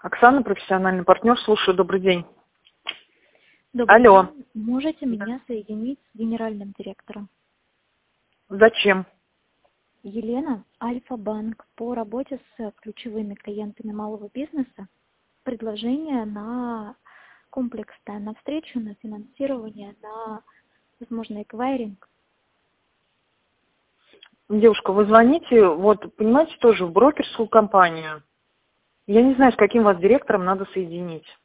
Оксана, профессиональный партнер. Слушаю, добрый день. Добрый Алло. день. Можете меня соединить с генеральным директором? Зачем? Елена, Альфа-банк, по работе с ключевыми клиентами малого бизнеса. Предложение на комплексное, на встречу, на финансирование, на, возможно, эквайринг. Девушка, вы звоните, вот, понимаете, тоже в брокерскую компанию. Я не знаю, с каким вас директором надо соединить.